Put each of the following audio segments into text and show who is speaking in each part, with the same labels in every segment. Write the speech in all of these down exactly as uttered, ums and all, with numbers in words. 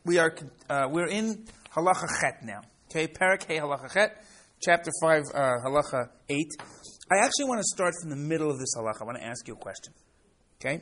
Speaker 1: We are uh, we're in Halacha Chet now. Okay, Parak Hey Halacha Chet, chapter five, uh, Halacha eight. I actually want to start from the middle of this halacha. I want to ask you a question. Okay?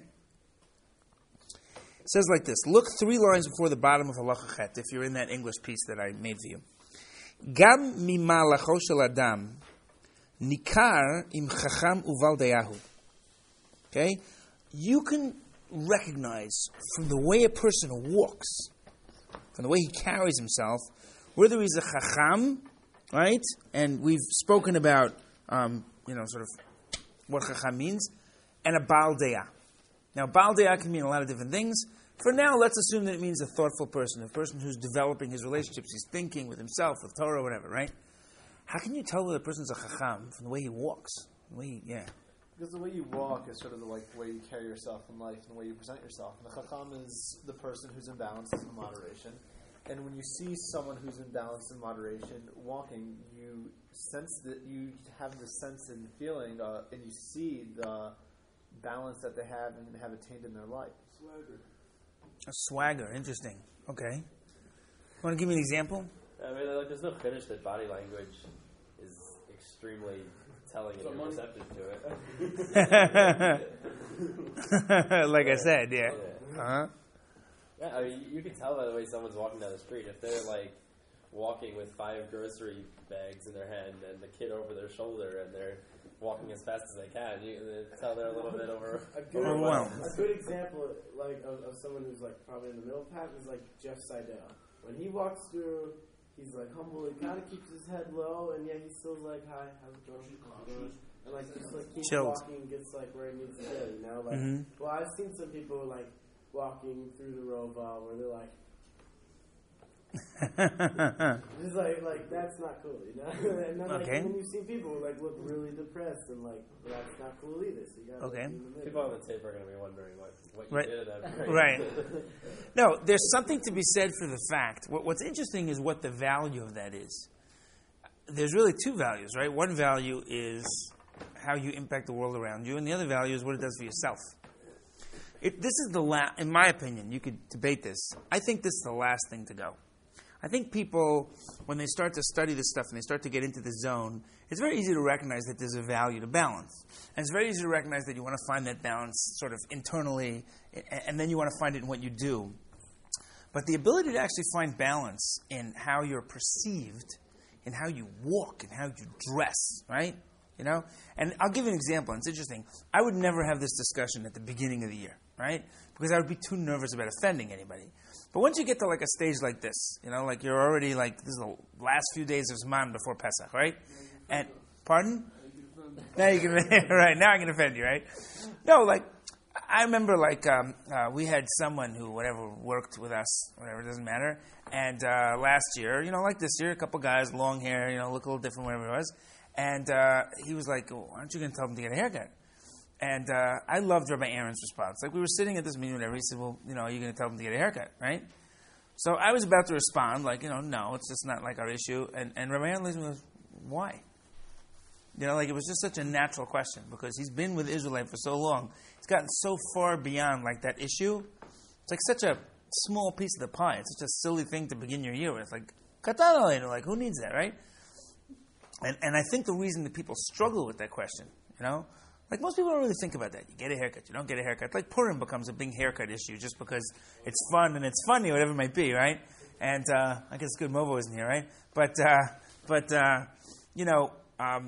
Speaker 1: It says like this. Look three lines before the bottom of Halacha Chet, if you're in that English piece that I made for you. Gam mimalacho shel adam nikar im chacham uval dayahu. Okay? You can recognize from the way a person walks, from the way he carries himself, whether he's a chacham, right? And we've spoken about, um, you know, sort of what chacham means, and a baal de'ah. Now, baal de'ah can mean a lot of different things. For now, let's assume that it means a thoughtful person, a person who's developing his relationships, he's thinking with himself, with Torah, whatever, right? How can you tell whether a person's a chacham from the way he walks? The way he, yeah.
Speaker 2: Because the way you walk is sort of the, like the way you carry yourself in life and the way you present yourself. And the chacham is the person who's in balance and in moderation. And when you see someone who's in balance and moderation walking, you sense that you have the sense and feeling, uh, and you see the balance that they have and have attained in their life.
Speaker 3: Swagger.
Speaker 1: A swagger, interesting. Okay. Want to give me an example?
Speaker 4: I mean, like, there's no finish that body language is extremely telling and you're receptive to
Speaker 1: it. Like I said, yeah.
Speaker 4: yeah.
Speaker 1: Uh-huh.
Speaker 4: Yeah, I mean, you can tell by the way someone's walking down the street. If they're, like, walking with five grocery bags in their hand and the kid over their shoulder and they're walking as fast as they can, you can tell they're a little bit over,
Speaker 3: a good,
Speaker 1: overwhelmed.
Speaker 3: A good example like of, of someone who's, like, probably in the middle path is, like, Jeff Seidel. When he walks through, he's, like, humble. He kind of keeps his head low, and yet he's still like, hi, how's it going? How's it going? And, like, just, like, keeps
Speaker 1: Chilled.
Speaker 3: walking and gets, like, where he needs to go, you know? Like,
Speaker 1: Mm-hmm.
Speaker 3: well, I've seen some people, like, walking through the Rova where they're like, it's like, like, that's not cool, you know? And then, like,
Speaker 1: Okay.
Speaker 3: and then you see people who, like, look really depressed, and, like, well, that's not cool either, so you gotta,
Speaker 1: Okay.
Speaker 3: like, be in the middle.
Speaker 4: People on the tape are going to be wondering what, what you
Speaker 1: Right.
Speaker 4: did at that point.
Speaker 1: Right. No, there's something to be said for the fact. What, what's interesting is what the value of that is. There's really two values, right? One value is how you impact the world around you, and the other value is what it does for yourself. It, this is the last, in my opinion, you could debate this. I think this is the last thing to go. I think people, when they start to study this stuff and they start to get into the zone, it's very easy to recognize that there's a value to balance. And it's very easy to recognize that you want to find that balance sort of internally, and then you want to find it in what you do. But the ability to actually find balance in how you're perceived, in how you walk, and how you dress, right? You know? And I'll give you an example, and it's interesting. I would never have this discussion at the beginning of the year, right? Because I would be too nervous about offending anybody. But once you get to like a stage like this, you know, like you're already like, this is the last few days of Zman before Pesach, right? And, pardon? Now you can, right, now I can offend you, right? No, like, I remember like, um, uh, we had someone who, whatever, worked with us, whatever, it doesn't matter. And uh, last year, you know, like this year, a couple guys, long hair, you know, look a little different, whatever it was. And uh, he was like, oh, aren't you going to tell them to get a haircut? And uh, I loved Rabbi Aaron's response. Like, we were sitting at this meeting, whatever. He said, well, you know, are you going to tell them to get a haircut, right? So I was about to respond, like, you know, no, it's just not like our issue. And, and Rabbi Aaron looks at me and goes, why? You know, like, it was just such a natural question because he's been with Israelite for so long. He's gotten so far beyond, like, that issue. It's like such a small piece of the pie. It's such a silly thing to begin your year with. Like, katan aleinu, like, who needs that, right? And and I think the reason that people struggle with that question, you know, like most people don't really think about that. You get a haircut, you don't get a haircut. Like Purim becomes a big haircut issue just because it's fun and it's funny, whatever it might be, right? And uh, I guess good Movo isn't here, right? But uh, but uh, you know, um,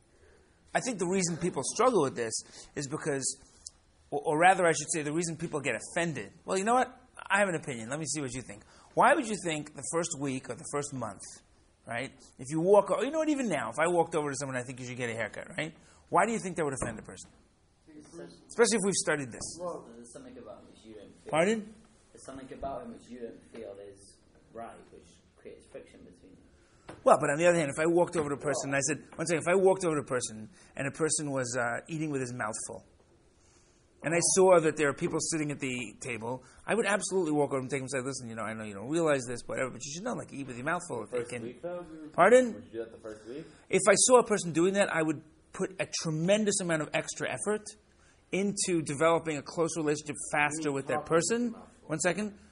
Speaker 1: I think the reason people struggle with this is because, or, or rather, I should say, the reason people get offended. Well, you know what? I have an opinion. Let me see what you think. Why would you think the first week or the first month, right? If you walk, or you know what? Even now, if I walked over to someone, I think you should get a haircut, right? Why do you think that would offend a person? Especially if we've studied this.
Speaker 5: Well, there's something about him which you don't feel.
Speaker 1: Pardon?
Speaker 5: There's something about him which you don't feel is right, which creates friction between you.
Speaker 1: Well, but on the other hand, if I walked over to a person and I said, one second, if I walked over to a person and a person was uh, eating with his mouth full, and I saw that there are people sitting at the table, I would absolutely walk over and take them and say, listen, you know, I know you don't realize this, whatever, but you should know, like, eat with your mouth full. If they
Speaker 4: First
Speaker 1: can.
Speaker 4: week, though?
Speaker 1: Pardon?
Speaker 4: Would you do that the first week?
Speaker 1: If I saw a person doing that, I would put a tremendous amount of extra effort into developing a close relationship faster with that person. One second.
Speaker 3: You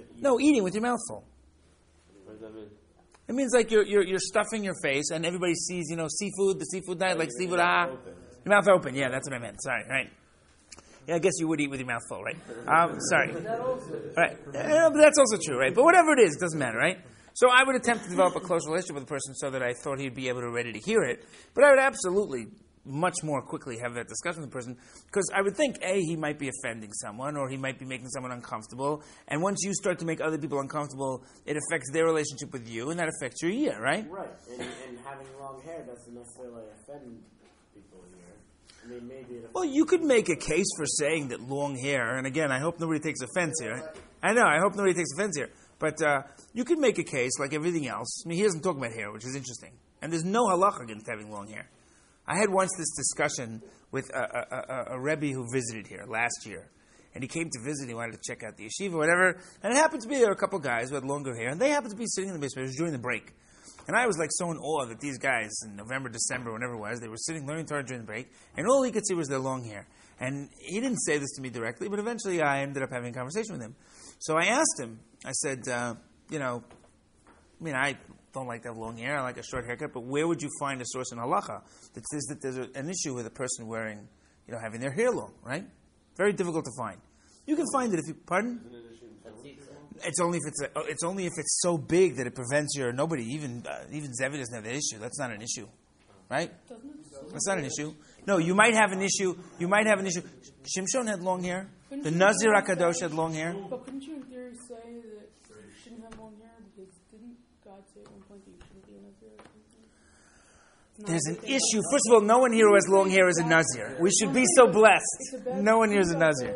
Speaker 3: said eat.
Speaker 1: No, eating with your mouth full.
Speaker 4: What does that mean?
Speaker 1: It means like you're, you're, you're stuffing your face and everybody sees, you know, seafood, the seafood diet, like seafood, ah.
Speaker 4: Open.
Speaker 1: Your mouth open, yeah, that's what I meant. Sorry, right. Yeah, I guess you would eat with your mouth full, right? Um, sorry. Right. Uh, but that's also true, right? But whatever it is, it doesn't matter, right? So I would attempt to develop a close relationship with the person so that I thought he'd be able to ready to hear it. But I would absolutely much more quickly have that discussion with the person because I would think, A, he might be offending someone or he might be making someone uncomfortable. And once you start to make other people uncomfortable, it affects their relationship with you and that affects your year, right?
Speaker 3: Right, and, and having long hair doesn't necessarily offend people here. I mean, maybe it
Speaker 1: Well, you could make a case for saying that long hair, and again, I hope nobody takes offense here. I know, I hope nobody takes offense here. But uh, you could make a case like everything else. I mean, he doesn't talk about hair, which is interesting. And there's no halacha against having long hair. I had once this discussion with a, a, a, a Rebbe who visited here last year. And he came to visit, he wanted to check out the yeshiva, whatever. And it happened to be there were a couple guys who had longer hair, and they happened to be sitting in the basement. It was during the break. And I was like so in awe that these guys, in November, December, whenever it was, they were sitting learning Torah during the break, and all he could see was their long hair. And he didn't say this to me directly, but eventually I ended up having a conversation with him. So I asked him, I said, uh, you know, I mean, I don't like to have long hair, I like a short haircut, but where would you find a source in halacha that says that there's a, an issue with a person wearing, you know, having their hair long, right? Very difficult to find. You can find it if you, pardon? It's only if it's a, it's only if it's so big that it prevents your nobody even uh, even Zevi doesn't have that issue. That's not an issue, right? That's not an issue. No, you might have an issue. You might have an issue. Shimshon had long hair. The Nazir Hakadosh had long hair.
Speaker 6: But couldn't you, in theory, say that you shouldn't have long hair because didn't God say at one point that you shouldn't be a Nazir or something?
Speaker 1: There's an issue. First of all, no one here who has long hair is a Nazir. We should be so blessed. No one here is a Nazir.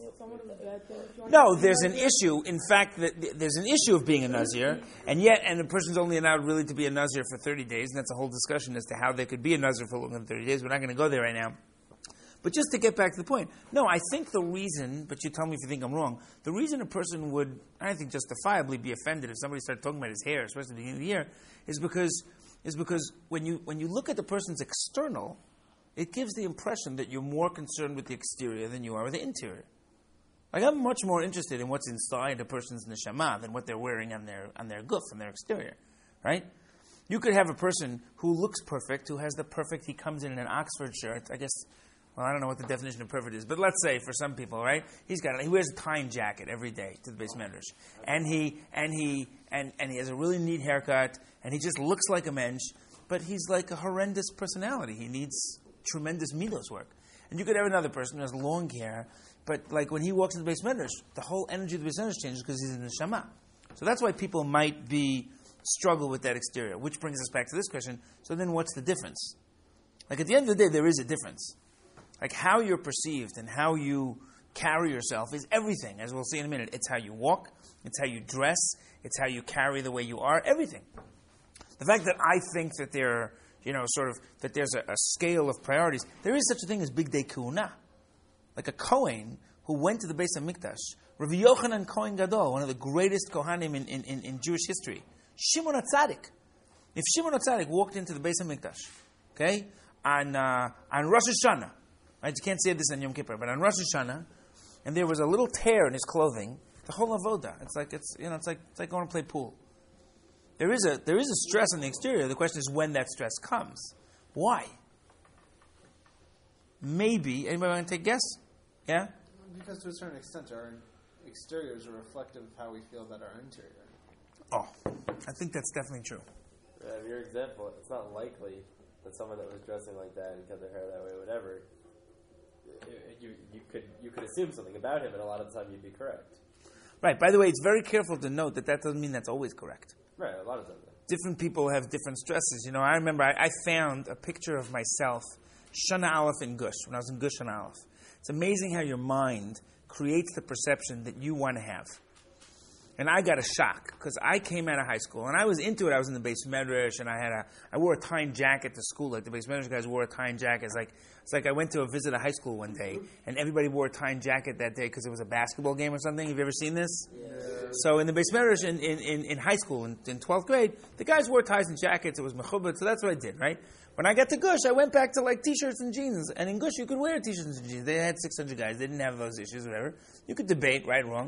Speaker 1: No, there's an issue. In fact, that there's an issue of being a Nazir, and yet, and the person's only allowed really to be a Nazir for thirty days, and that's a whole discussion as to how they could be a Nazir for longer than thirty days. We're not going to go there right now. But just to get back to the point, no, I think the reason, but you tell me if you think I'm wrong, the reason a person would, I think justifiably be offended if somebody started talking about his hair, especially at the beginning of the year, is because is because when you when you look at the person's external, it gives the impression that you're more concerned with the exterior than you are with the interior. Like, I'm much more interested in what's inside a person's neshama than what they're wearing on their on their guf, on their exterior, right? You could have a person who looks perfect, who has the perfect, he comes in in an Oxford shirt, I guess, well, I don't know what the definition of perfect is, but let's say for some people, right? He's got, he wears a tying jacket every day to the Beis Medrash, and he, and he, and, and he has a really neat haircut, and he just looks like a mensch, but he's like a horrendous personality. He needs tremendous milos work. And you could have another person who has long hair, but like when he walks into the Beis Medrash, the whole energy of the Beis Medrash changes because he's in the Neshama. So that's why people might be struggle with that exterior, which brings us back to this question. So then what's the difference? Like at the end of the day, there is a difference. Like how you're perceived and how you carry yourself is everything, as we'll see in a minute. It's how you walk, it's how you dress, it's how you carry the way you are, everything. The fact that I think that there, you know, sort of, that there's a, a scale of priorities, there is such a thing as Big Day Kuhuna. Like a Kohen who went to the Beis HaMikdash, Rabbi Yochanan Kohen Gadol, one of the greatest Kohanim in, in, in, in Jewish history, Shimon HaTzadik. If Shimon HaTzadik walked into the Beis HaMikdash, okay, on, uh, on Rosh Hashanah, right, you can't say this on Yom Kippur, but on Rosh Hashanah, and there was a little tear in his clothing, the whole avoda, it's like, it's, you know, it's like, it's like going to play pool. There is a, there is a stress on the exterior. The question is when that stress comes. Why? Maybe, anybody want to take a guess? Yeah?
Speaker 2: Because to a certain extent, our exteriors are reflective of how we feel about our interior.
Speaker 1: Oh, I think that's definitely true.
Speaker 4: Yeah, in your example, it's not likely that someone that was dressing like that and cut their hair that way, whatever, you you could you could assume something about him, and a lot of the time you'd be correct.
Speaker 1: Right. By the way, it's very careful to note that that doesn't mean that's always correct.
Speaker 4: Right, a lot of times.
Speaker 1: Different people have different stresses. You know, I remember I, I found a picture of myself, Shana Aleph in Gush, when I was in Gush Shana Aleph. It's amazing how your mind creates the perception that you want to have. And I got a shock, because I came out of high school, and I was into it. I was in the Beis Medrash, and I had a, I wore a tie jacket to school, like the Beis Medrash guys wore a tie jacket. It's like, it's like I went to a visit a high school one day, and everybody wore a tie jacket that day because it was a basketball game or something. Have you ever seen this? Yeah. So in the Beis Medrash in, in, in, in high school, in, in twelfth grade, the guys wore ties and jackets. It was mechubed, so that's what I did, right? When I got to Gush, I went back to like t-shirts and jeans. And in Gush, you could wear t-shirts and jeans. They had six hundred guys. They didn't have those issues, whatever. You could debate, right, wrong.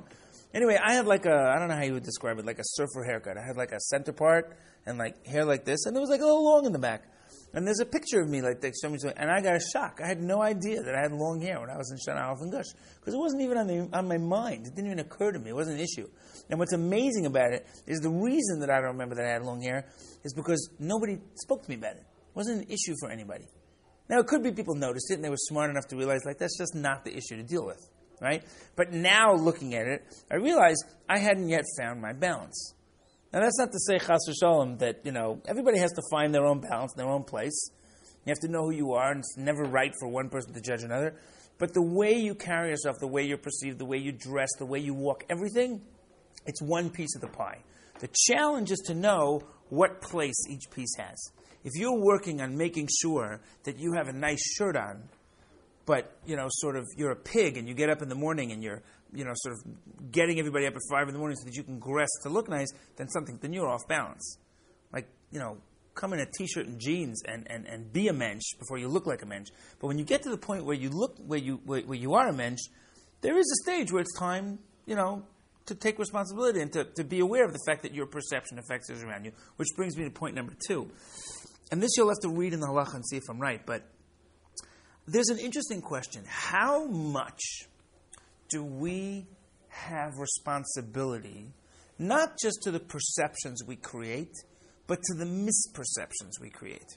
Speaker 1: Anyway, I had like a, I don't know how you would describe it, like a surfer haircut. I had like a center part and like hair like this, and it was like a little long in the back. And there's a picture of me like they showed me, and I got a shock. I had no idea that I had long hair when I was in Shana Aleph and Gush, because it wasn't even on, the, on my mind. It didn't even occur to me. It wasn't an issue. And what's amazing about it is the reason that I don't remember that I had long hair is because nobody spoke to me about it. It wasn't an issue for anybody. Now, it could be people noticed it, and they were smart enough to realize, like, that's just not the issue to deal with, right? But now, looking at it, I realized I hadn't yet found my balance. Now, that's not to say, chas v'shalom, that, you know, everybody has to find their own balance, their own place. You have to know who you are, and it's never right for one person to judge another. But the way you carry yourself, the way you're perceived, the way you dress, the way you walk, everything, it's one piece of the pie. The challenge is to know what place each piece has. If you're working on making sure that you have a nice shirt on, but, you know, sort of you're a pig and you get up in the morning and you're, you know, sort of getting everybody up at five in the morning so that you can dress to look nice, then something, then you're off balance. Like, you know, come in a t-shirt and jeans and, and, and be a mensch before you look like a mensch. But when you get to the point where you look, where you, where, where you are a mensch, there is a stage where it's time, you know, to take responsibility and to, to be aware of the fact that your perception affects those around you, which brings me to point number two. And this you'll have to read in the halacha and see if I'm right, but there's an interesting question. How much do we have responsibility, not just to the perceptions we create, but to the misperceptions we create?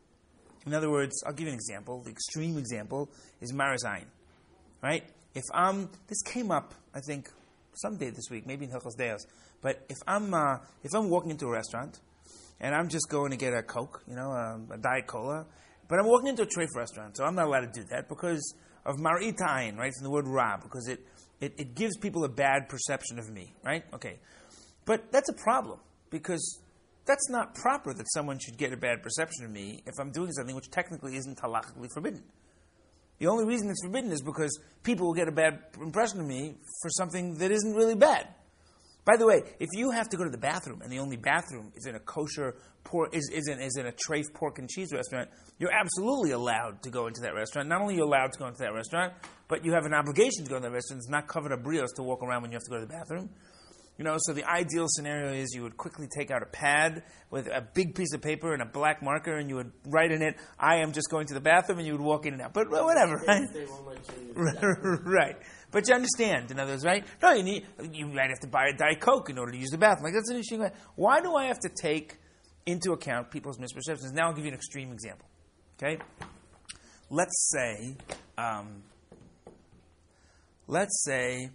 Speaker 1: In other words, I'll give you an example. The extreme example is Marazayin, right? If I'm, this came up, I think, someday this week, maybe in Hilchos Deos, but if I'm, uh, if I'm walking into a restaurant, and I'm just going to get a Coke, you know, a, a Diet Cola. But I'm walking into a treif restaurant, so I'm not allowed to do that because of mar'it ayin, right? From the word ra, because it, it, it gives people a bad perception of me, right? Okay. But that's a problem because that's not proper that someone should get a bad perception of me if I'm doing something which technically isn't halachically forbidden. The only reason it's forbidden is because people will get a bad impression of me for something that isn't really bad. By the way, if you have to go to the bathroom and the only bathroom is in a kosher pork, is, is, in, is in a treif pork and cheese restaurant, you're absolutely allowed to go into that restaurant. Not only are you allowed to go into that restaurant, but you have an obligation to go into that restaurant. It's not covered a brios to walk around when you have to go to the bathroom. You know, so the ideal scenario is you would quickly take out a pad with a big piece of paper and a black marker, and you would write in it, "I am just going to the bathroom," and you would walk in and out. But whatever, right? Right. But you understand, in other words, right? No, you need, you might have to buy a Diet Coke in order to use the bathroom. Like, that's an interesting. Why do I have to take into account people's misperceptions? Now I'll give you an extreme example. Okay? Let's say, um, let's say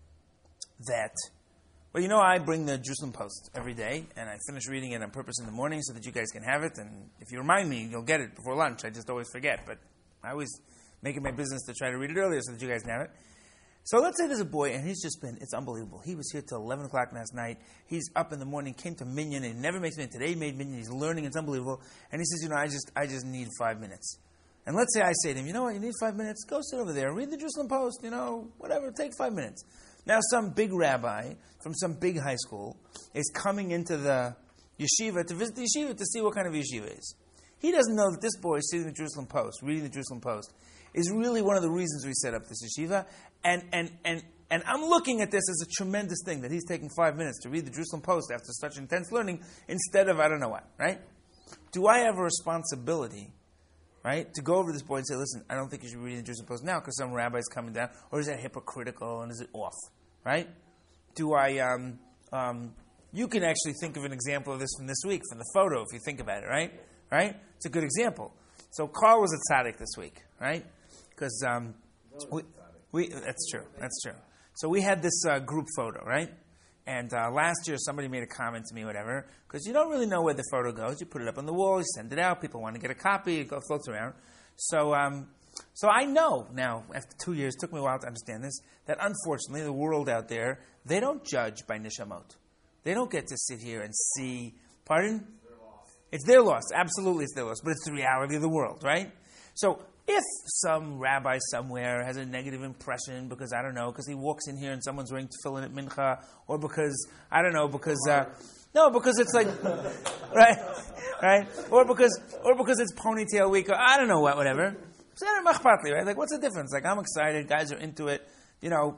Speaker 1: that, well, you know, I bring the Jerusalem Post every day, and I finish reading it on purpose in the morning so that you guys can have it, and if you remind me, you'll get it before lunch. I just always forget, but I always make it my business to try to read it earlier so that you guys can have it. So let's say there's a boy, and he's just been, it's unbelievable. He was here till eleven o'clock last night. He's up in the morning, came to Minyan, and he never makes Minyan. Today he made Minyan. He's learning. It's unbelievable. And he says, you know, I just I just need five minutes. And let's say I say to him, you know what, you need five minutes? Go sit over there. Read the Jerusalem Post, you know, whatever. Take five minutes. Now some big rabbi from some big high school is coming into the yeshiva to visit the yeshiva to see what kind of yeshiva it is. He doesn't know that this boy is sitting in the Jerusalem Post, reading the Jerusalem Post, is really one of the reasons we set up this yeshiva. And and and And I'm looking at this as a tremendous thing, that he's taking five minutes to read the Jerusalem Post after such intense learning instead of I don't know what, right? Do I have a responsibility, right, to go over to this boy and say, listen, I don't think you should be reading the Jerusalem Post now because some rabbi's coming down, or is that hypocritical and is it off, right? Do I, um, um, you can actually think of an example of this from this week, from the photo, if you think about it, right? Right? It's a good example. So Carl was a tzaddik this week, right? Because, um, we, we, that's true, that's true. So we had this uh, group photo, right? And uh, last year somebody made a comment to me, whatever, because you don't really know where the photo goes. You put it up on the wall, you send it out, people want to get a copy, it floats around. So um, so I know now, after two years, it took me a while to understand this, that unfortunately the world out there, they don't judge by nishamot. They don't get to sit here and see, pardon? It's their loss. Absolutely it's their loss, but it's the reality of the world, right? So if some rabbi somewhere has a negative impression because, I don't know, because he walks in here and someone's wearing tefillin at mincha, or because, I don't know, because, uh, no, because it's like, right, right, or because, or because it's ponytail week, or I don't know what, whatever. Right? Like, what's the difference? Like, I'm excited, guys are into it, you know,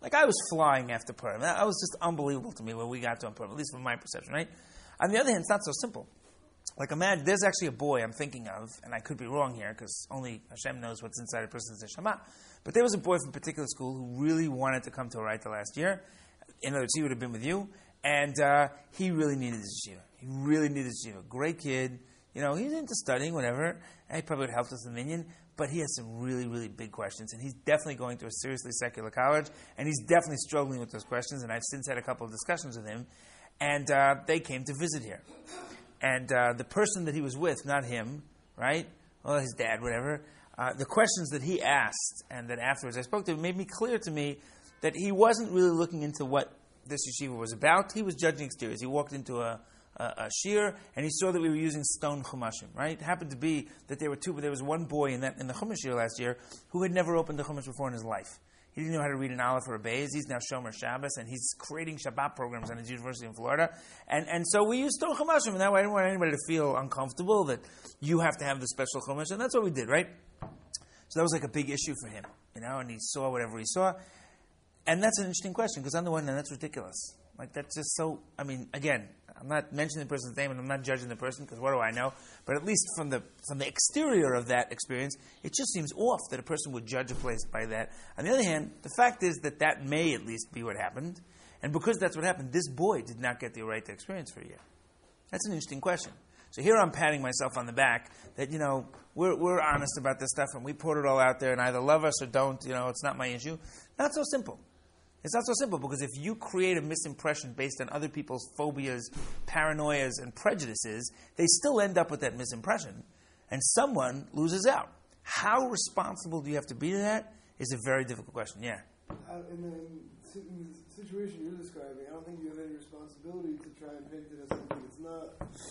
Speaker 1: Like, I was flying after Purim. That that was just unbelievable to me when we got to Purim, at least from my perception, right? On the other hand, it's not so simple. Like, imagine, there's actually a boy I'm thinking of, and I could be wrong here, because only Hashem knows what's inside a person's neshama. But there was a boy from a particular school who really wanted to come to Oraita last year. In other words, he would have been with you. And uh, he really needed his yeshiva. He really needed his yeshiva. Great kid. You know, he's into studying, whatever. And he probably would help us in the minyan. But he has some really, really big questions. And he's definitely going to a seriously secular college. And he's definitely struggling with those questions. And I've since had a couple of discussions with him. And uh, they came to visit here. And uh, the person that he was with, not him, right? Well, his dad, whatever. Uh, the questions that he asked and that afterwards I spoke to him made me clear to me that he wasn't really looking into what this yeshiva was about. He was judging exteriors. He walked into a, a, a shir and he saw that we were using stone chumashim, right? It happened to be that there were two, but there was one boy in that in the chumash shir last year who had never opened the chumash before in his life. He didn't know how to read an aleph or a beis. He's now Shomer Shabbos, and he's creating Shabbat programs on his university in Florida. And and so we used stone chumashim, and that way I didn't want anybody to feel uncomfortable that you have to have the special chumash, and that's what we did, right? So that was like a big issue for him, you know, and he saw whatever he saw. And that's an interesting question, because on the one hand, that's ridiculous. Like, that's just so, I mean, again, I'm not mentioning the person's name, and I'm not judging the person, because what do I know? But at least from the from the exterior of that experience, it just seems off that a person would judge a place by that. On the other hand, the fact is that that may at least be what happened. And because that's what happened, this boy did not get the right to experience for a year. That's an interesting question. So here I'm patting myself on the back that, you know, we're we're honest about this stuff, and we put it all out there, and either love us or don't, you know, it's not my issue. Not so simple. It's not so simple, because if you create a misimpression based on other people's phobias, paranoias, and prejudices, they still end up with that misimpression, and someone loses out. How responsible do you have to be to that is a very difficult question. Yeah?
Speaker 7: Uh, in, the, in the situation you're describing, I don't think you have any responsibility to try and paint it as something it's not.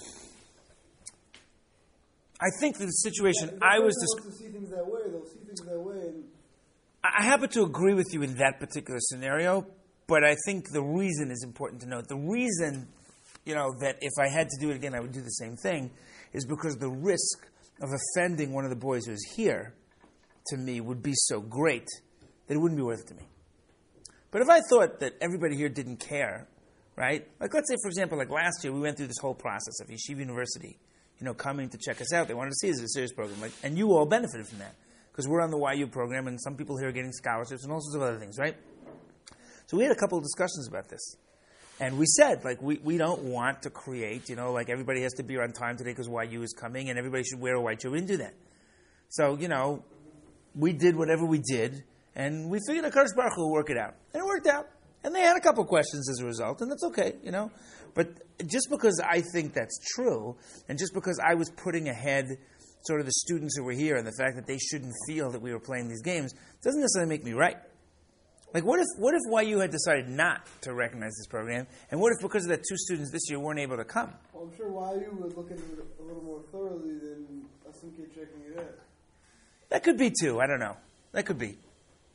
Speaker 1: I think the situation
Speaker 7: yeah,
Speaker 1: I was...
Speaker 7: Desc- wants to see things that way, they'll see things that way, and
Speaker 1: I happen to agree with you in that particular scenario, but I think the reason is important to note. The reason, you know, that if I had to do it again, I would do the same thing, is because the risk of offending one of the boys who's here, to me, would be so great that it wouldn't be worth it to me. But if I thought that everybody here didn't care, right? Like, let's say, for example, like last year, we went through this whole process of Yeshiva University, you know, coming to check us out. They wanted to see us as a serious program, like, and you all benefited from that. Because we're on the Y U program, and some people here are getting scholarships and all sorts of other things, right? So we had a couple of discussions about this. And we said, like, we, we don't want to create, you know, like everybody has to be on time today because Y U is coming, and everybody should wear a white shirt. We didn't do that. So, you know, we did whatever we did, and we figured HaKadosh Baruch Hu will work it out. And it worked out. And they had a couple of questions as a result, and that's okay, you know. But just because I think that's true, and just because I was putting ahead sort of the students who were here and the fact that they shouldn't feel that we were playing these games doesn't necessarily make me right. Like, what if what if Y U had decided not to recognize this program, and what if because of that two students this year weren't able to come?
Speaker 7: Well, I'm sure Y U would look at it a little more thoroughly than us some kid checking it out.
Speaker 1: That could be too. I don't know. That could be.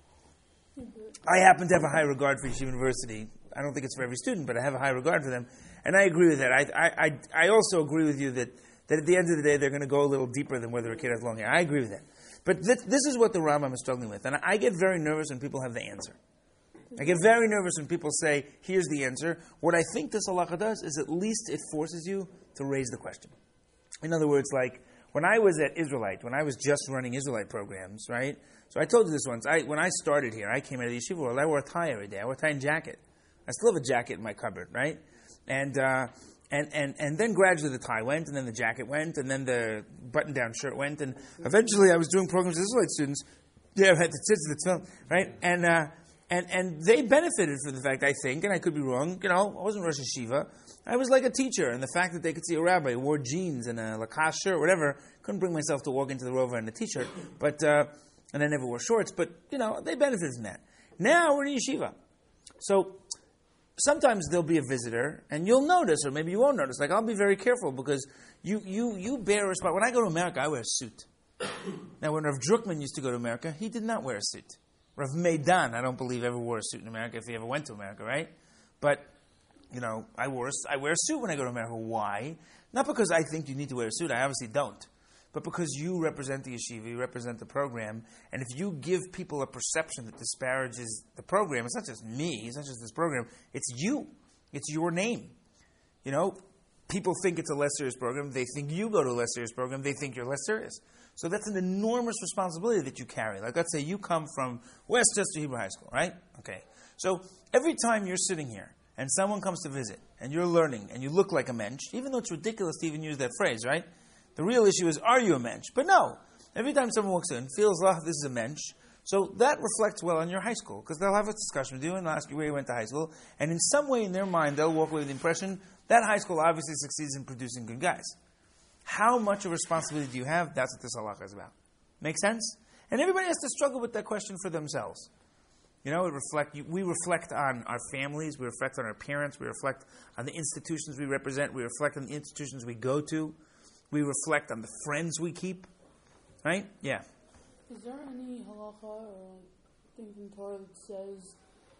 Speaker 1: I happen to have a high regard for Yeshiva University. I don't think it's for every student, but I have a high regard for them, and I agree with that. I I I, I also agree with you that. That at the end of the day, they're going to go a little deeper than whether a kid has long hair. I agree with that. But th- this is what the Rambam is struggling with. And I get very nervous when people have the answer. I get very nervous when people say, here's the answer. What I think this halacha does is at least it forces you to raise the question. In other words, like, when I was at Israelite, when I was just running Israelite programs, right? So I told you this once. I, when I started here, I came out of the yeshiva world. I wore a tie every day. I wore a tie and jacket. I still have a jacket in my cupboard, right? And... Uh, And, and and then gradually the tie went, and then the jacket went, and then the button-down shirt went, and eventually I was doing programs with Israelite students. Yeah, I had the tzitz, the tefillin, right? And uh, and and they benefited from the fact, I think, and I could be wrong. You know, I wasn't Rosh Hashiva. I was like a teacher, and the fact that they could see a rabbi who wore jeans and a Lacoste shirt, whatever, couldn't bring myself to walk into the Rova in a t-shirt, but uh, and I never wore shorts. But you know, they benefited from that. Now we're in yeshiva, so. Sometimes there'll be a visitor, and you'll notice, or maybe you won't notice. Like, I'll be very careful, because you you you bear a responsibility. When I go to America, I wear a suit. Now, when Rav Druckman used to go to America, he did not wear a suit. Rav Meidan, I don't believe, ever wore a suit in America, if he ever went to America, right? But, you know, I, wore a, I wear a suit when I go to America. Why? Not because I think you need to wear a suit. I obviously don't. but because you represent the yeshiva, you represent the program, and if you give people a perception that disparages the program, it's not just me, it's not just this program, it's you. It's your name. You know, people think it's a less serious program, they think you go to a less serious program, they think you're less serious. So that's an enormous responsibility that you carry. Like, let's say you come from Westchester Hebrew High School, right? Okay. So every time you're sitting here, and someone comes to visit, and you're learning, and you look like a mensch, even though it's ridiculous to even use that phrase, right? The real issue is, are you a mensch? But no. Every time someone walks in, feels, oh, this is a mensch. So that reflects well on your high school, because they'll have a discussion with you and they'll ask you where you went to high school, and in some way in their mind, they'll walk away with the impression that high school obviously succeeds in producing good guys. How much of a responsibility do you have? That's what this halacha is about. Make sense? And everybody has to struggle with that question for themselves. You know, it reflect. We reflect on our families. We reflect on our parents. We reflect on the institutions we represent. We reflect on the institutions we go to. We reflect on the friends we keep. Right? Yeah.
Speaker 6: Is there any halacha or thing from Torah that says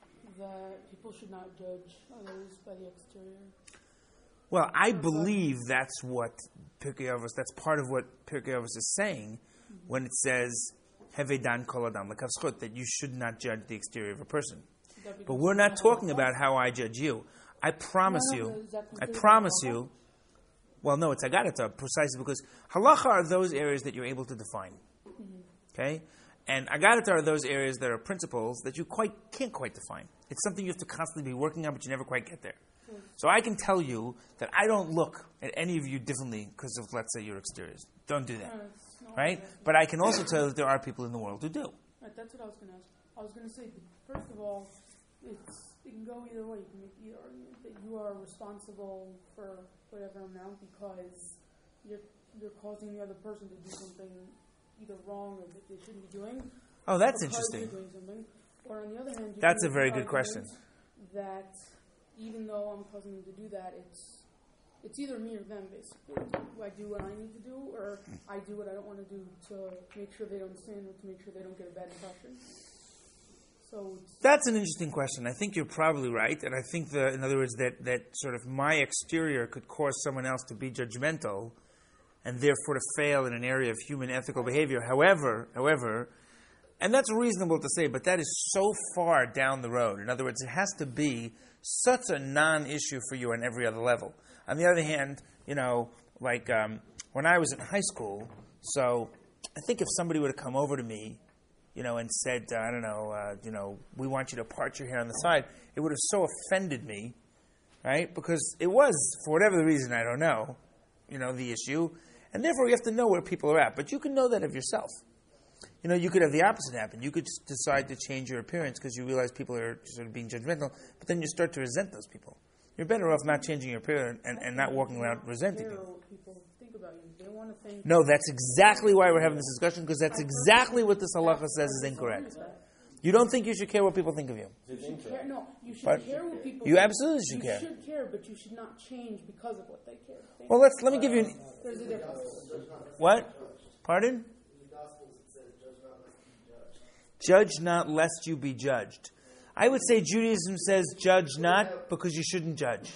Speaker 6: that people should not judge others by the exterior?
Speaker 1: Well, I believe that's what Pirkei Avos, that's part of what Pirkei Avos is saying mm-hmm. when it says, Hevedan kol adam l'kav zchut, that you should not judge the exterior of a person. But we're not talking about how I judge you. I promise
Speaker 6: no, no,
Speaker 1: you,
Speaker 6: no,
Speaker 1: I promise you, well, no, it's agarata, precisely because halacha are those areas that you're able to define. Mm-hmm. Okay? And agarata are those areas that are principles that you quite can't quite define. It's something you have to constantly be working on, but you never quite get there. So I can tell you that I don't look at any of you differently because of, let's say, your exteriors. Don't do that.
Speaker 6: No,
Speaker 1: right? But I can also tell you that there are people in the world who do.
Speaker 6: Right, that's what I was going to ask. I was going to say, first of all, it's, it can go either way. You can make either argument that you are responsible for whatever amount because you're, you're causing the other person to do something either wrong or that they shouldn't be doing.
Speaker 1: Oh, that's
Speaker 6: because
Speaker 1: interesting.
Speaker 6: You're doing something. Or on the other hand, you
Speaker 1: that's
Speaker 6: can
Speaker 1: a very
Speaker 6: make
Speaker 1: good question.
Speaker 6: That even though I'm causing them to do that, it's it's either me or them, basically. Do I do what I need to do, or I do what I don't want to do to make sure they don't sin, or to make sure they don't get a bad impression? So
Speaker 1: that's an interesting question. I think you're probably right, and I think, the, in other words, that, that sort of my exterior could cause someone else to be judgmental, and therefore to fail in an area of human ethical behavior. However, however, and that's reasonable to say, but that is so far down the road. In other words, it has to be such a non-issue for you on every other level. On the other hand, you know, like um, when I was in high school, so I think if somebody would have come over to me, you know, and said, uh, I don't know, uh, you know, we want you to part your hair on the side, it would have so offended me, right? Because it was, for whatever the reason, I don't know, you know, the issue. And therefore, you have to know where people are at. But you can know that of yourself. You know, you could have the opposite happen. You could decide to change your appearance because you realize people are sort of being judgmental, but then you start to resent those people. You're better off not changing your appearance and, and not walking around resenting
Speaker 6: care
Speaker 1: people.
Speaker 6: What people think about you. They want to think.
Speaker 1: No, that's exactly why we're having this discussion, because that's exactly what this halacha says is incorrect. You don't think you should care what people think of you.
Speaker 6: You should care. No, you should
Speaker 1: But
Speaker 6: care what people.
Speaker 1: you
Speaker 6: think.
Speaker 1: absolutely should
Speaker 6: you
Speaker 1: care.
Speaker 6: You should care, but you should not change because of what they care. They
Speaker 1: Well, let's let me give you an,
Speaker 6: There's a difference.
Speaker 1: what? Pardon? Judge not lest you be judged. I would say Judaism says judge not because you shouldn't judge.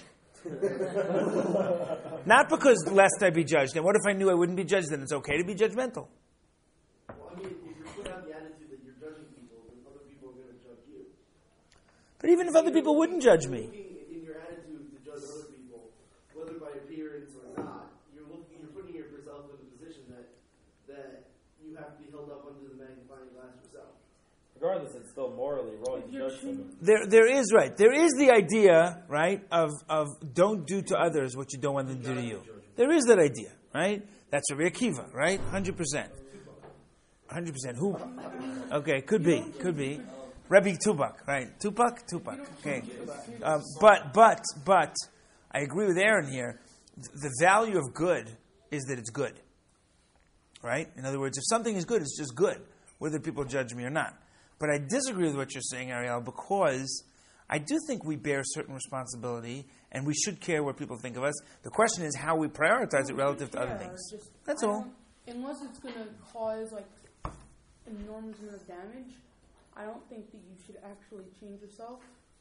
Speaker 1: Not because lest I be judged. And what if I knew I wouldn't be judged? Then it's okay to be judgmental.
Speaker 3: Well, I mean, if you put out the attitude that you're judging people, then other people are going to judge you.
Speaker 1: But even if other people wouldn't judge me.
Speaker 3: In your attitude to judge other people, whether by appearance or not, you're looking, you're putting yourself in a position that that you have to be held up under the magnifying glass yourself.
Speaker 4: Regardless, it's still morally wrong to judge someone.
Speaker 1: There, there is right. There is the idea, right, of of don't do to others what you don't want them to do to you. There is that idea, right? That's Rabbi Akiva, right? Hundred percent, hundred percent. Who? Okay, could be, could be. Rabbi Tupac, right? Tupac, Tupac. Okay, um, but but but I agree with Aaron here. The value of good is that it's good, right? In other words, if something is good, it's just good, whether people judge me or not. But I disagree with what you're saying, Ariel, because I do think we bear certain responsibility and we should care what people think of us. The question is how we prioritize it relative to other things.
Speaker 6: Just,
Speaker 1: That's
Speaker 6: I
Speaker 1: all.
Speaker 6: don't- Unless it's going to cause like enormous amount of damage, I don't think that you should actually change yourself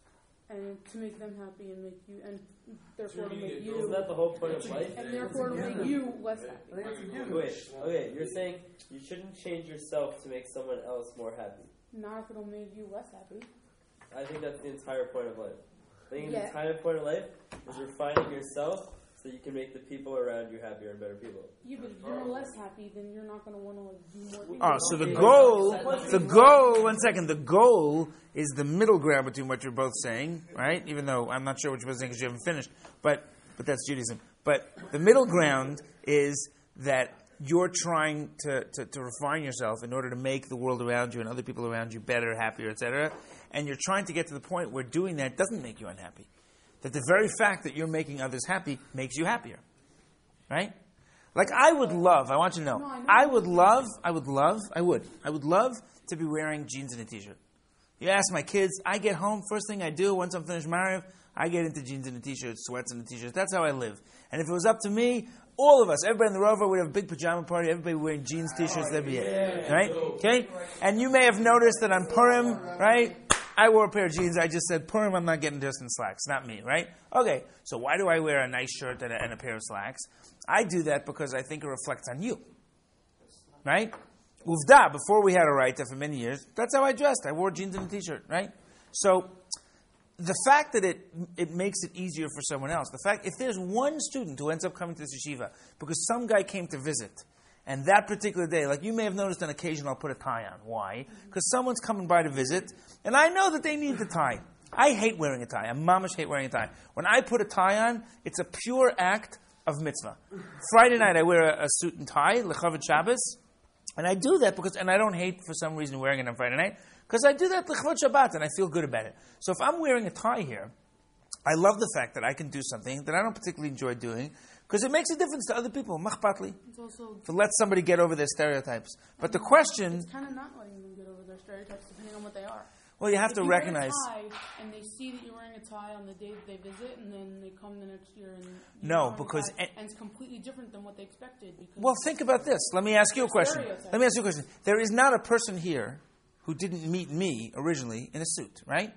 Speaker 6: and to make them happy and make you, and therefore to make
Speaker 4: Isn't
Speaker 6: you,
Speaker 4: that the whole point of life?
Speaker 6: and therefore to make you less happy.
Speaker 4: Wait, okay, you're saying you shouldn't change yourself to make someone else more happy.
Speaker 6: Not if it'll make you less happy.
Speaker 4: I think that's the entire point of life. I think
Speaker 6: Yeah.
Speaker 4: the entire point of life is refining yourself so you can make the people around you happier and better people.
Speaker 6: Yeah, but if you're less happy, then you're not going to want to like, do more things.
Speaker 1: Oh, so the goal, the goal, one second, the goal is the middle ground between what you're both saying, right? Even though I'm not sure what you're both saying because you haven't finished, but but that's Judaism. But the middle ground is that you're trying to, to, to refine yourself in order to make the world around you and other people around you better, happier, et cetera. And you're trying to get to the point where doing that doesn't make you unhappy. That the very fact that you're making others happy makes you happier. Right? Like I would love, I want you to know,
Speaker 6: No, I know.
Speaker 1: I would love, I would love, I would, I would love to be wearing jeans and a t-shirt. You ask my kids, I get home, first thing I do once I'm finished Mariv, I get into jeans and a t-shirt, sweats and a t-shirt. That's how I live. And if it was up to me, all of us, everybody in the Rover would have a big pajama party, everybody wearing jeans, t-shirts, that'd be it. Right? Okay? And you may have noticed that on Purim, right? I wore a pair of jeans. I just said, Purim, I'm not getting dressed in slacks. Not me, right? Okay, so why do I wear a nice shirt and a, and a pair of slacks? I do that because I think it reflects on you. Right? Uvda, before we had a writer for many years, that's how I dressed. I wore jeans and a t-shirt, right? So, the fact that it it makes it easier for someone else, the fact, if there's one student who ends up coming to this yeshiva because some guy came to visit, and that particular day, like you may have noticed on occasion, I'll put a tie on. Why? Because someone's coming by to visit, and I know that they need the tie. I hate wearing a tie. I mamish hate wearing a tie. When I put a tie on, it's a pure act of mitzvah. Friday night, I wear a, a suit and tie, Lechavot Shabbos, and I do that because, and I don't hate for some reason wearing it on Friday night, because I do that Lechavot Shabbat, and I feel good about it. So if I'm wearing a tie here, I love the fact that I can do something that I don't particularly enjoy doing, because it makes a difference to other people. Machpatli.
Speaker 6: It's also
Speaker 1: To let somebody get over their stereotypes. But the question,
Speaker 6: it's kind of not letting them get over their stereotypes, depending on what they are.
Speaker 1: well, you have
Speaker 6: If
Speaker 1: to
Speaker 6: you wear a
Speaker 1: recognize.
Speaker 6: tie and they see that you're wearing a tie on the day that they visit, and then they come the next year and you're
Speaker 1: No,
Speaker 6: wearing a
Speaker 1: because
Speaker 6: tie,
Speaker 1: a-
Speaker 6: and it's completely different than what they expected. Because
Speaker 1: Well, think about this. Let me ask you a question.
Speaker 6: Stereotype.
Speaker 1: Let me ask you a question. There is not a person here who didn't meet me originally in a suit, right?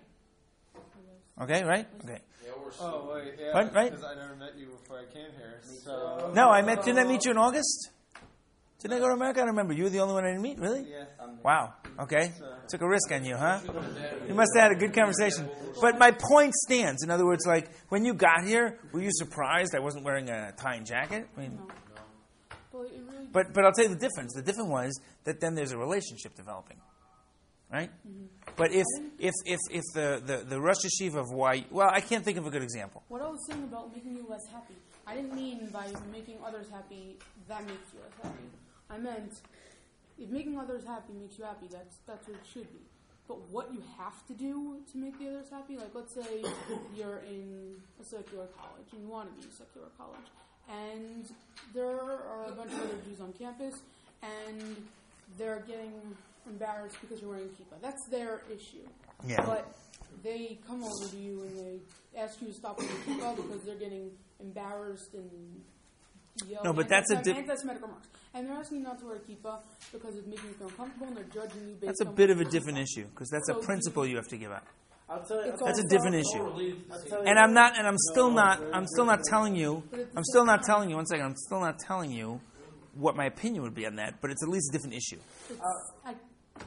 Speaker 1: Okay, right? Okay.
Speaker 2: Oh, wait, yeah.
Speaker 1: Right, right?
Speaker 2: Because I never met you before I came here. So,
Speaker 1: No, I met. Didn't I meet you in August? Didn't I go to America? I don't remember. You were the only one I didn't meet, really?
Speaker 2: yeah.
Speaker 1: Wow. Okay. Took a risk on you, huh? You must have had a good conversation. But my point stands. In other words, like, when you got here, were you surprised I wasn't wearing a tie and jacket? I mean,
Speaker 6: No. But it really
Speaker 1: but but I'll tell you the difference. The difference was that then there's a relationship developing. Right? But if if if if the, the, the Rosh Yeshiva of why, well, I can't think of a good example.
Speaker 6: What I was saying about making you less happy, I didn't mean by making others happy, that makes you less happy. I meant, if making others happy makes you happy, that's that's what it should be. But what you have to do to make the others happy, like let's say you're in a secular college, and you want to be in a secular college, and there are a bunch of other Jews on campus, and they're getting embarrassed because you're wearing a kippah. That's their issue.
Speaker 1: Yeah.
Speaker 6: But they come over to you and they ask you to stop wearing a kippah because they're getting embarrassed and yelling
Speaker 1: No, but that's a diff-
Speaker 6: anti-Semitic remarks. And they're asking you not to wear a kippah because it's making you feel uncomfortable and they're judging you based
Speaker 1: That's a
Speaker 6: on
Speaker 1: bit
Speaker 6: what
Speaker 1: of a
Speaker 6: you
Speaker 1: different
Speaker 6: look
Speaker 1: issue because that's a
Speaker 6: So
Speaker 1: principle you have to give up.
Speaker 3: I'll tell you.
Speaker 6: It's
Speaker 3: I'll
Speaker 1: That's a
Speaker 3: tell
Speaker 1: different
Speaker 3: you-
Speaker 1: issue.
Speaker 3: I'll tell you
Speaker 1: And I'm not, and I'm still not,
Speaker 3: no,
Speaker 1: I'm still not telling you, I'm still not telling you. One second, I'm still not telling you what my opinion would be on that, but it's at least a different issue.
Speaker 6: It's, I,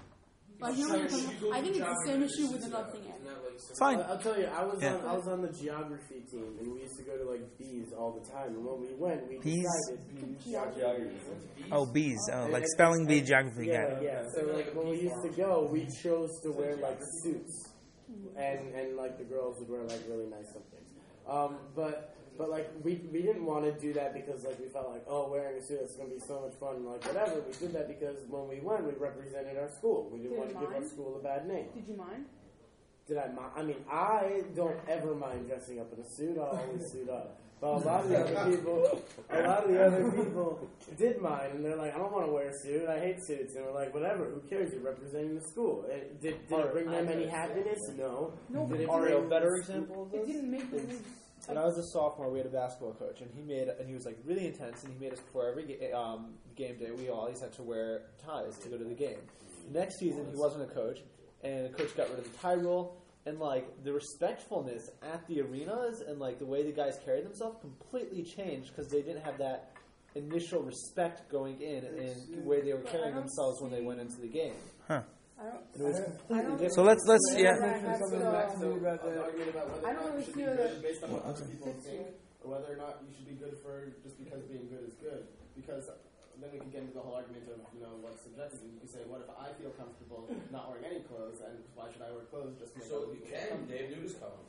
Speaker 6: I, hear where you're coming from. I think it's the same issue with another thing added.
Speaker 1: Fine.
Speaker 3: I'll tell you, I was
Speaker 1: Yeah.
Speaker 3: on I was on the geography team, and we used to go to like bees all the time. And when we went, we
Speaker 1: Bees?
Speaker 3: decided geography.
Speaker 1: Oh, bees. Oh, like spelling bee, geography. Got
Speaker 3: Yeah,
Speaker 1: it.
Speaker 3: yeah. So like when we used to go, we chose to wear like suits, and and like the girls would wear like really nice somethings. Um, but but like we we didn't want to do that because like we felt like, oh, wearing a suit is gonna be so much fun, like whatever. We did that because when we went, we represented our school. We didn't
Speaker 6: Did
Speaker 3: want
Speaker 6: you
Speaker 3: to give our
Speaker 6: mind?
Speaker 3: school a bad name.
Speaker 6: Did you mind?
Speaker 3: Did I mind? I mean, I don't ever mind dressing up in a suit. I'll always suit up. But a lot of the other people, a lot of the other people did mind, and they're like, I don't want to wear a suit. I hate suits. And we're like, whatever. Who cares? You're representing the school. It, did did it bring them any happiness? No.
Speaker 6: No,
Speaker 3: Did it
Speaker 2: Ariel,
Speaker 3: bring-
Speaker 2: better example of
Speaker 6: It
Speaker 2: this?
Speaker 6: didn't make them.
Speaker 2: When I was a sophomore, we had a basketball coach, and he made and he was like really intense, and he made us before every ga- um, game day. We always had to wear ties to go to the game. The next season, he wasn't a coach, and the coach got rid of the tie rule, and like the respectfulness at the arenas and like the way the guys carried themselves completely changed because they didn't have that initial respect going in and the way they were carrying themselves when they went into the game.
Speaker 1: Huh.
Speaker 6: I don't.
Speaker 2: And it was
Speaker 7: I-
Speaker 2: completely
Speaker 6: I don't-
Speaker 2: different.
Speaker 1: So let's let's
Speaker 6: I
Speaker 1: yeah.
Speaker 6: have
Speaker 7: Something
Speaker 6: to-
Speaker 7: back to me about
Speaker 8: an
Speaker 7: that.
Speaker 8: argument about whether
Speaker 6: I
Speaker 8: or
Speaker 6: don't
Speaker 8: not
Speaker 6: really
Speaker 8: you should be
Speaker 6: feel
Speaker 8: good
Speaker 6: that-
Speaker 8: based on what other people think, or whether or not you should be good for just because being good is good. Because then we can get into the whole argument of, you know, what's subjective. And you can say, what if I feel comfortable not wearing any clothes, and why should I wear clothes just to make
Speaker 9: So
Speaker 8: other
Speaker 9: you
Speaker 8: people feel
Speaker 9: can,
Speaker 8: comfortable?
Speaker 9: Dave News column.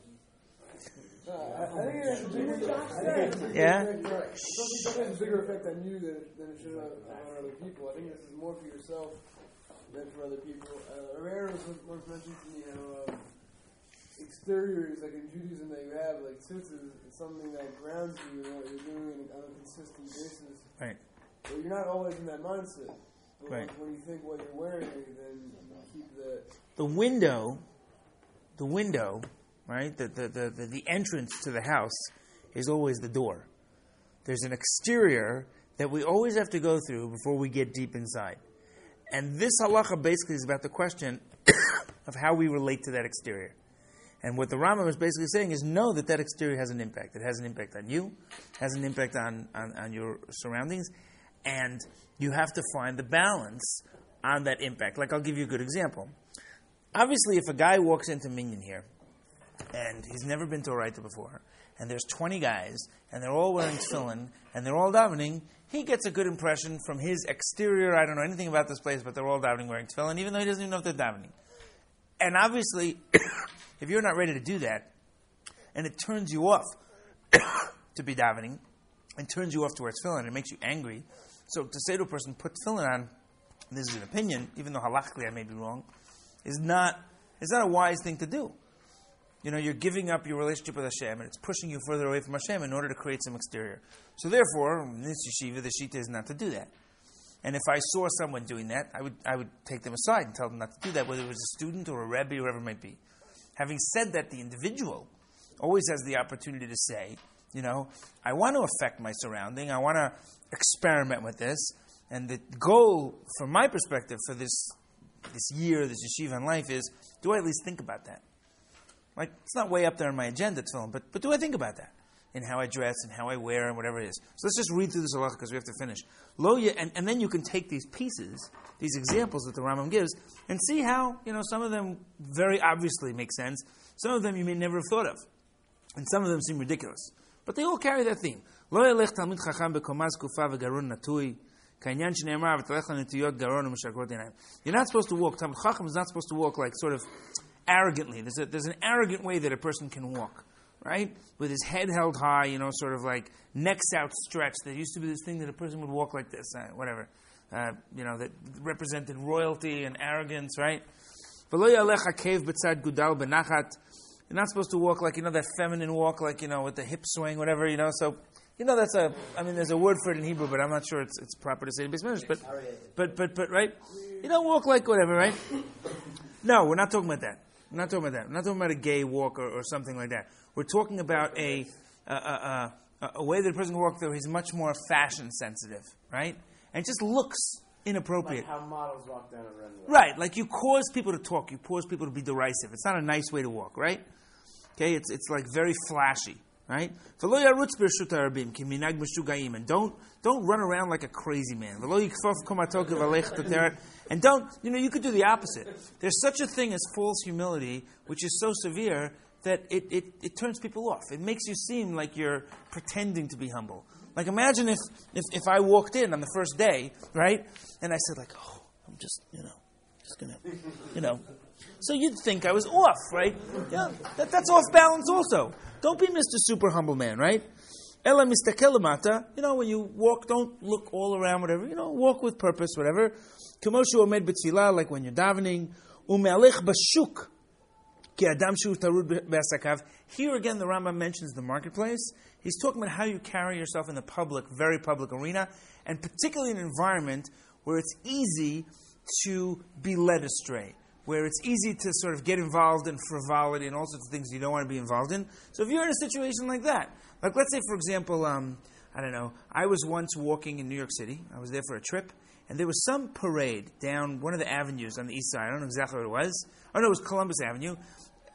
Speaker 7: Uh, I, I think it has a bigger effect.
Speaker 1: Yeah?
Speaker 7: It has a bigger effect on you than it, than it should have on other people. I think this is more for yourself than for other people. Uh, Herrera once mentioned to me how um, exteriors, like in Judaism, that you have, like tzitzis, is something that grounds you in what you're doing on a consistent basis.
Speaker 1: Right.
Speaker 7: But you're not always in that mindset. But
Speaker 1: Right.
Speaker 7: when you think what you're wearing, then keep the
Speaker 1: The window, the window, right? The, the, the, the, the entrance to the house is always the door. There's an exterior that we always have to go through before we get deep inside. And this halacha basically is about the question of how we relate to that exterior. And what the Rambam is basically saying is know that that exterior has an impact. It has an impact on you, has an impact on, on, on your surroundings, and you have to find the balance on that impact. Like, I'll give you a good example. Obviously, if a guy walks into Minyan here, and he's never been to a Raita before, and there's twenty guys, and they're all wearing tefillin, and they're all davening, he gets a good impression from his exterior. I don't know anything about this place, but they're all davening wearing tefillin, even though he doesn't even know if they're davening. And obviously, if you're not ready to do that, and it turns you off to be davening, and turns you off to wear tefillin, and it makes you angry, so to say to a person, put tefillin on, this is an opinion, even though halachically I may be wrong, is not, is not a wise thing to do. You know, you're giving up your relationship with Hashem, and it's pushing you further away from Hashem in order to create some exterior. So therefore, in this yeshiva, the shita is not to do that. And if I saw someone doing that, I would I would take them aside and tell them not to do that, whether it was a student or a rebbe or whoever it might be. Having said that, the individual always has the opportunity to say, you know, I want to affect my surrounding, I want to experiment with this, and the goal, from my perspective, for this this year, this yeshiva in life is, do I at least think about that? Like, it's not way up there on my agenda, tefillin, but but do I think about that in how I dress and how I wear and whatever it is? So let's just read through this halacha because we have to finish. Lo ye, and, and then you can take these pieces, these examples that the Rambam gives, and see how, you know, some of them very obviously make sense. Some of them you may never have thought of, and some of them seem ridiculous, but they all carry that theme. Lo yelech talmid chacham bekomaz kufa v'garun natui. You're not supposed to walk. Talmid Chacham is not supposed to walk like sort of arrogantly. There's, a, there's an arrogant way that a person can walk, right? With his head held high, you know, sort of like necks outstretched. There used to be this thing that a person would walk like this, uh, whatever, uh, you know, that represented royalty and arrogance, right? You're not supposed to walk like, you know, that feminine walk, like, you know, with the hip swing, whatever, you know, so... You know, that's a, I mean, there's a word for it in Hebrew, but I'm not sure it's it's proper to say in Spanish, but, but, but, but, right? You don't walk like whatever, right? No, we're not talking about that. We're not talking about that. We're not talking about a gay walk or, or something like that. We're talking about a, a, a, a, a way that a person can walk, though he's much more fashion sensitive, right? And it just looks inappropriate.
Speaker 3: Like how models walk down a runway.
Speaker 1: Right, like you cause people to talk, you cause people to be derisive. It's not a nice way to walk, right? Okay, it's it's like very flashy. Right? And don't don't run around like a crazy man. And don't, you know, you could do the opposite. There's such a thing as false humility, which is so severe that it, it, it turns people off. It makes you seem like you're pretending to be humble. Like imagine if, if, if I walked in on the first day, right? And I said like, oh, I'm just, you know, just gonna, you know. So you'd think I was off, right? Yeah, that, that's off balance also. Don't be Mister Super Humble Man, right? Ela mistakel lamata. You know, when you walk, don't look all around, whatever. You know, walk with purpose, whatever. Kamoshu omed b'tfilah, like when you're davening. Umealech b'shuk, ki adam shu tarud b'asakav. Here again, the Rambam mentions the marketplace. He's talking about how you carry yourself in the public, very public arena, and particularly in an environment where it's easy to be led astray, where it's easy to sort of get involved in frivolity and all sorts of things you don't want to be involved in. So if you're in a situation like that, like let's say, for example, um, I don't know, I was once walking in New York City. I was there for a trip, and there was some parade down one of the avenues on the east side. I don't know exactly what it was. Oh, no, it was Columbus Avenue.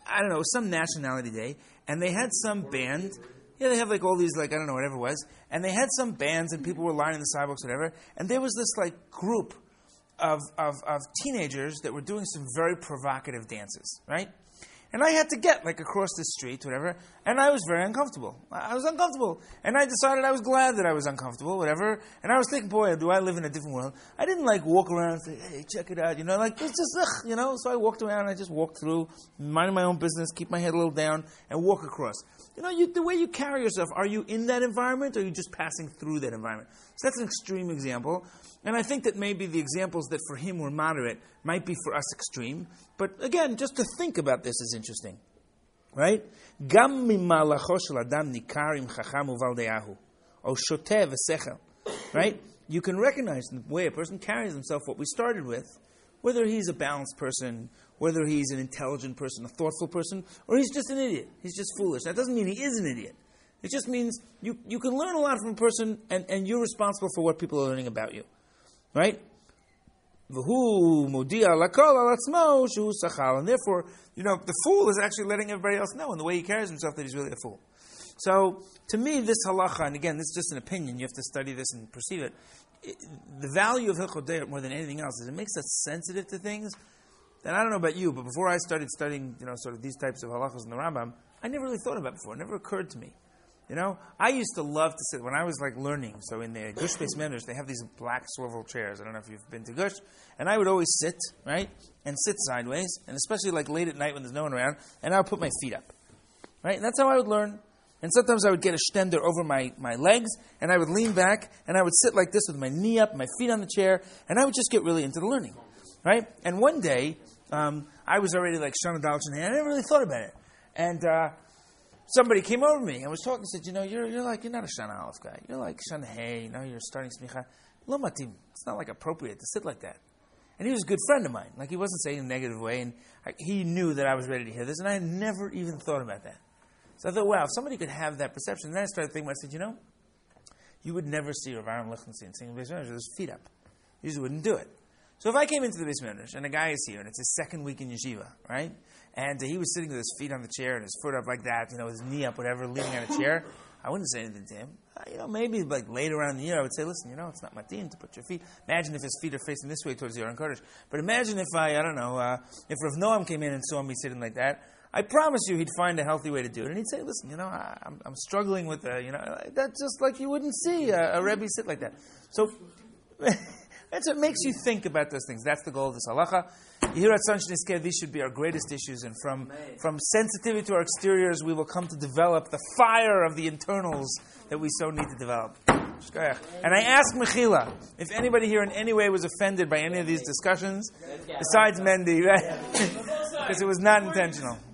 Speaker 1: I don't know, some nationality day, and they had some band. Yeah, they have like all these, like, I don't know, whatever it was. And they had some bands and people were lining the sidewalks, whatever. And there was this, like, group of, of, of teenagers that were doing some very provocative dances, right? And I had to get, like, across the street, whatever, and I was very uncomfortable. I was uncomfortable. And I decided I was glad that I was uncomfortable, whatever. And I was thinking, boy, do I live in a different world. I didn't, like, walk around and say, hey, check it out, you know, like, it's just, ugh, you know. So I walked around and I just walked through, minding my own business, keep my head a little down, and walk across. You know, you, the way you carry yourself, are you in that environment or are you just passing through that environment? So that's an extreme example. And I think that maybe the examples that for him were moderate might be for us extreme. But again, just to think about this is interesting. Right? Gam mimalacho shel adam nikar im chacham uval de'ahu, o shoteh v'sechel. Right? You can recognize the way a person carries himself, what we started with, whether he's a balanced person, whether he's an intelligent person, a thoughtful person, or he's just an idiot. He's just foolish. That doesn't mean he is an idiot. It just means you, you can learn a lot from a person, and, and you're responsible for what people are learning about you. Right? And therefore, you know, the fool is actually letting everybody else know in the way he carries himself that he's really a fool. So, to me, this halacha, and again, this is just an opinion, you have to study this and perceive it, it the value of Hilchot De'ah more than anything else is it makes us sensitive to things. And I don't know about you, but before I started studying, you know, sort of these types of halachas in the Rambam, I never really thought about it before. It never occurred to me. You know, I used to love to sit, when I was like learning, so in the Gush Beis Medrash, they have these black swivel chairs. I don't know if you've been to Gush. And I would always sit, right, and sit sideways, and especially like late at night when there's no one around, and I would put my feet up. Right, and that's how I would learn. And sometimes I would get a stender over my, my legs, and I would lean back, and I would sit like this with my knee up, my feet on the chair, and I would just get really into the learning. Right? And one day, um, I was already like Shana Dalet Shnei, and I never really thought about it. And, uh, somebody came over to me and was talking and said, you know, you're you're like, you're not a Shana Aleph guy. You're like Shana Hey, you know, you're starting Smicha. Lo matim. It's not like appropriate to sit like that. And he was a good friend of mine. Like, he wasn't saying in a negative way. And I, he knew that I was ready to hear this. And I had never even thought about that. So I thought, wow, if somebody could have that perception. And then I started thinking, I said, you know, you would never see Rav Aaron Lichtenstein singing Beis Medrash with his feet up. You just wouldn't do it. So if I came into the Beis Medrash and a guy is here and it's his second week in yeshiva, right? And uh, he was sitting with his feet on the chair and his foot up like that, you know, his knee up, whatever, leaning on a chair, I wouldn't say anything to him. Uh, you know, maybe like later on in the year, I would say, listen, you know, it's not matin to put your feet. Imagine if his feet are facing this way towards the Aron Kodesh. But imagine if I, I don't know, uh, if Rav Noam came in and saw me sitting like that, I promise you he'd find a healthy way to do it. And he'd say, listen, you know, I, I'm, I'm struggling with, uh, you know, that's just like you wouldn't see a, a Rebbe sit like that. So that's what makes you think about those things. That's the goal of this halacha. Here at Sanch Niskeh, these should be our greatest issues, and from, from sensitivity to our exteriors, we will come to develop the fire of the internals that we so need to develop. And I ask Mechila, if anybody here in any way was offended by any of these discussions, besides Mendy, right? Because it was not intentional.